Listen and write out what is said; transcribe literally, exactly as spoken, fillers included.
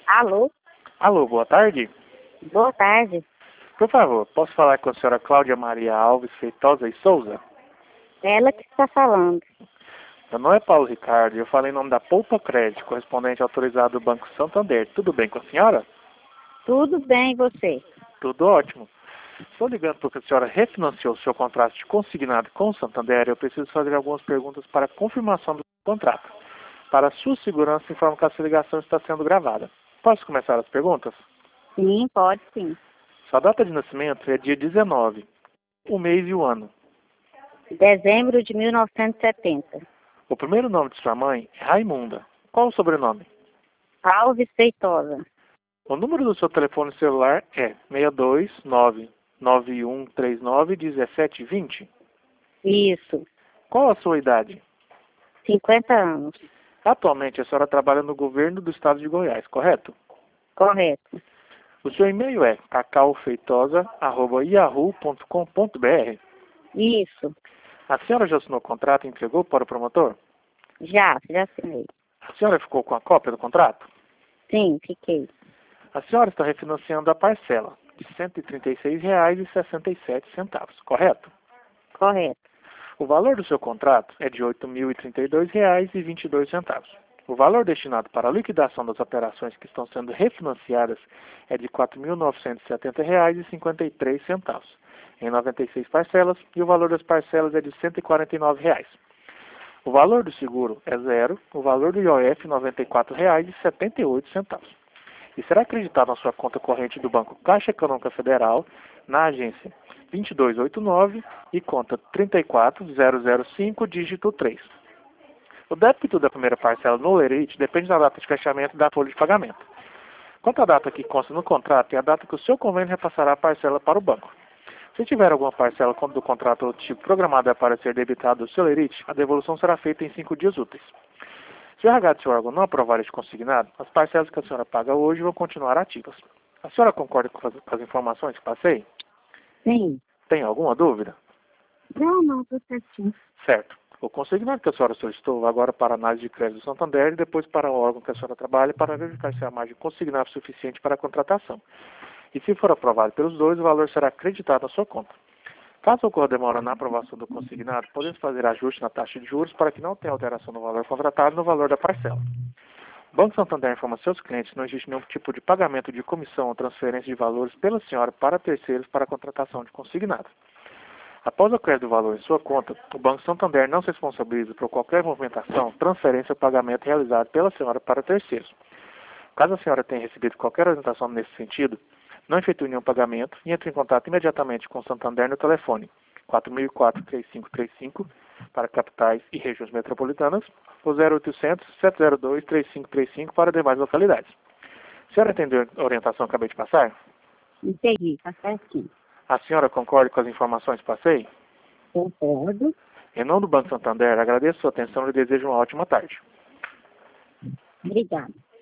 Alô, Alô, boa tarde. boa tarde. Por favor, posso falar com a senhora Cláudia Maria Alves Feitosa e Souza? Ela que está falando. Meu nome é Paulo Ricardo e eu falei em nome da Poupa Crédito, correspondente autorizado do Banco Santander. Tudo bem com a senhora? Tudo bem, e você? Tudo ótimo. Estou ligando porque a senhora refinanciou seu contrato de consignado com o Santander e eu preciso fazer algumas perguntas para confirmação do contrato. Para sua segurança, informo que essa ligação está sendo gravada. Posso começar as perguntas? Sim, pode sim. Sua data de nascimento é dia dezenove, o mês e o ano. Dezembro de mil novecentos e setenta. O primeiro nome de sua mãe é Raimunda. Qual o sobrenome? Alves Feitosa. O número do seu telefone celular é seis dois nove nove um três nove um sete dois zero. Isso. Qual a sua idade? cinquenta anos. Atualmente a senhora trabalha no governo do estado de Goiás, correto? Correto. O seu e-mail é cacaofeitosa arroba yahoo ponto com ponto br. Isso. A senhora já assinou o contrato e entregou para o promotor? Já, já assinei. A senhora ficou com a cópia do contrato? Sim, fiquei. A senhora está refinanciando a parcela de cento e trinta e seis reais e sessenta e sete centavos, correto? Correto. O valor do seu contrato é de oito mil e trinta e dois reais e vinte e dois centavos. O valor destinado para a liquidação das operações que estão sendo refinanciadas é de quatro mil novecentos e setenta reais e cinquenta e três centavos, em noventa e seis parcelas, e o valor das parcelas é de cento e quarenta e nove reais. O valor do seguro é zero, o valor do I O F noventa e quatro reais e setenta e oito centavos. E será acreditado na sua conta corrente do Banco Caixa Econômica Federal, na agência dois dois oito nove e conta trinta e quatro zero zero cinco, dígito três. O débito da primeira parcela no lerite depende da data de fechamento da folha de pagamento. Quanto à data que consta no contrato, é a data que o seu convênio repassará a parcela para o banco. Se tiver alguma parcela do contrato ou tipo programada para ser debitada do seu lerite, a devolução será feita em cinco dias úteis. Se o R H do seu órgão não aprovar este consignado, as parcelas que a senhora paga hoje vão continuar ativas. A senhora concorda com as, com as informações que passei? Sim. Tem alguma dúvida? Não, não, tudo certinho. Certo. O consignado que a senhora solicitou agora para a análise de crédito do Santander e depois para o órgão que a senhora trabalha para verificar se a margem consignada é suficiente para a contratação. E se for aprovado pelos dois, o valor será acreditado na sua conta. Caso ocorra demora na aprovação do consignado, podemos fazer ajuste na taxa de juros para que não tenha alteração no valor contratado e no valor da parcela. O Banco Santander informa seus clientes que não existe nenhum tipo de pagamento de comissão ou transferência de valores pela senhora para terceiros para a contratação de consignado. Após o crédito do valor em sua conta, o Banco Santander não se responsabiliza por qualquer movimentação, transferência ou pagamento realizado pela senhora para terceiros. Caso a senhora tenha recebido qualquer orientação nesse sentido, não efetue nenhum pagamento e entre em contato imediatamente com o Santander no telefone quatro mil e quatro, três cinco três cinco para capitais e regiões metropolitanas ou zero oitocentos, sete zero dois, três cinco três cinco para demais localidades. A senhora entendeu a orientação que acabei de passar? Entendi, tá certinho. A senhora concorda com as informações que passei? Concordo. Em nome do Banco Santander, agradeço a sua atenção e desejo uma ótima tarde. Obrigada.